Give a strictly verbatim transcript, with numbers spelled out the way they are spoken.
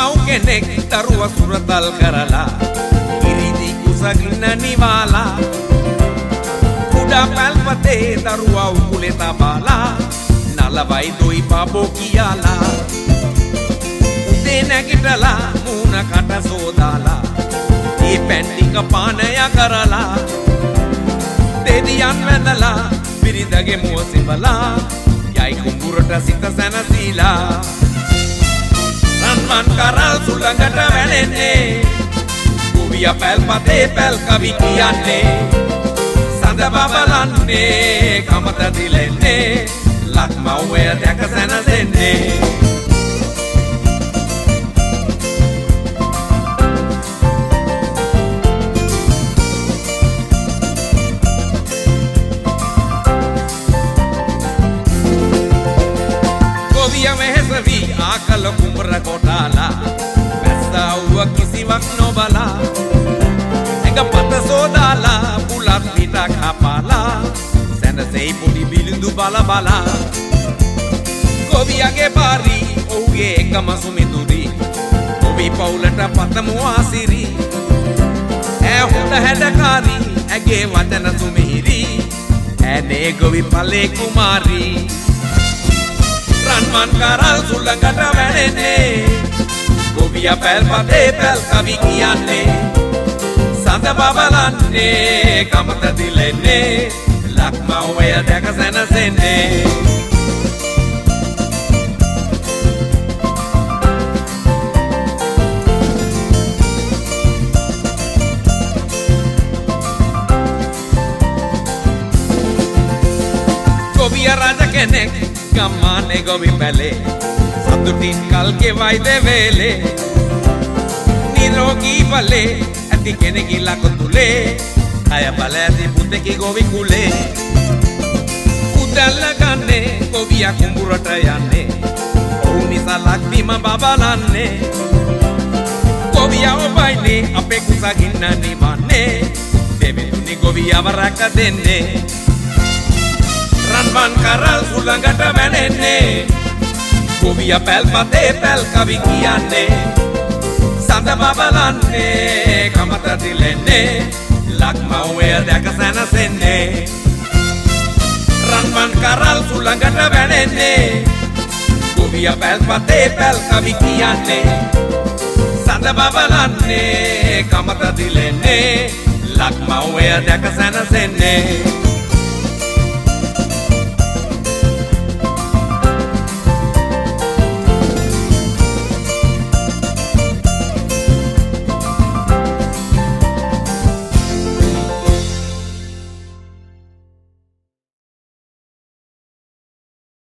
මව් කෙනෙක් දරුවා සුරතල් කරලා ඉරිදි කුසගින්න නිවාලා කුඩා පැල්පතේ දරුවා උකුලේ තබාලා නලවයි දොයි බබෝ කියාලා උදේ නැගිටලා මූණ කට සෝදාලා ඒ පැන් ටික පානය කරලා දෙදියන් වැඳලා බිරිඳගේ මුව සිඹලා යයි කුඹුරට සිත සැනසීලා රන්වන් කරල් සුළඟට වැනෙන්නේ ගොවියා පැල්පතේ පැල් කවි කියන්නේ සඳ බබලන්නේ කමත දිලෙන්නේ ලක්මව්වය දැක සැනසෙන්නේ ආකල කුඹර කොටාලා වැස්සවුව කිසිවක් නොබලා එක පත සෝදාලා පුලත් පිට කපාලා සැනසෙයි පොඩි බිලිඳු බල බලා ගොවියගේ පාරි ඔහුගේ එකම සුමිතුරි ගොවි පවුලට පතමු ආසිරි ඈ හොඳ හැඩකාරි ඇගේ වදන සුමිහිරි ඈනේ ගොවි පලේ කුමාරි රන්වන් කරල් සුළඟට වැනෙන්නේ ගොවියා පැල්පතේ පැල් කවි කියන්නේ සඳ බබලන්නේ කමත දිලෙන්නේ ලක්මව්වය දැක සැනසෙන්නේ ගොවියා රජ කෙනෙක් ගම්මානේ ගොවි පැලේ සතුටින් කල් ගෙවයි දෙවේලේ නිරෝගී බලේ ඇති කෙනෙකි ලකුතුලේ අය බල ඇති පුතෙකි ගොවි කුලේ උදැල්ල ගන්නේ ගොවියා කුඹුරට යන්නේ ඔහු නිසා ලක්බිම බබලන්නේ ගොවියා ඔබයිනේ අපේ කුසගින්න නිවන්නේ දෙවිතුනි ගොවියාව රැක දෙන්නේ රන්වන් කරල් සුළඟට වැනෙන්නේ ගොවියා පැල්පතේ පැල් කවි කියන්නේ සඳ බබලන්නේ කමත දිලෙන්නේ ලක්මව්වය දැක සැනසෙන්නේ රන්වන් කරල් සුළඟට වැනෙන්නේ ගොවියා පැල්පතේ පැල් කවි කියන්නේ සඳ බබලන්නේ කමත දිලෙන්නේ ලක්මව්වය දැක සැනසෙන්නේ